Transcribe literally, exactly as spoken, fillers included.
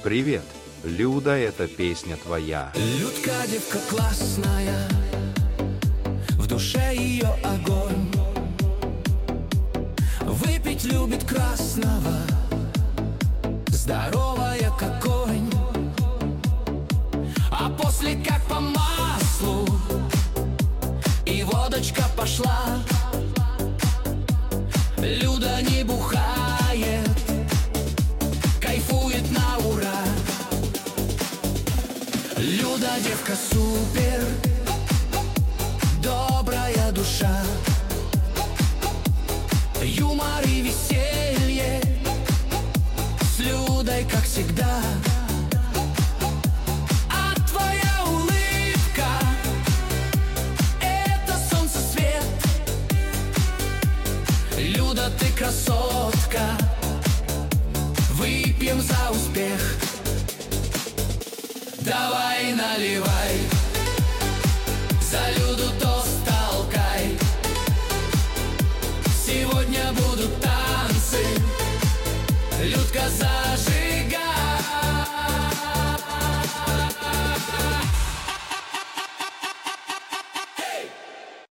Привет, Люда, это песня твоя. Людка девка классная, в душе ее огонь. Выпить любит красного, здоровая как конь. А после как по маслу и водочка пошла. Люда не бухает, кайфует на ура. Люда девка супер, добрая душа. Юмор и веселье с Людой, как всегда. А твоя улыбка — это солнцесвет. Люда, ты красотка, выпьем за успех. Давай наливай.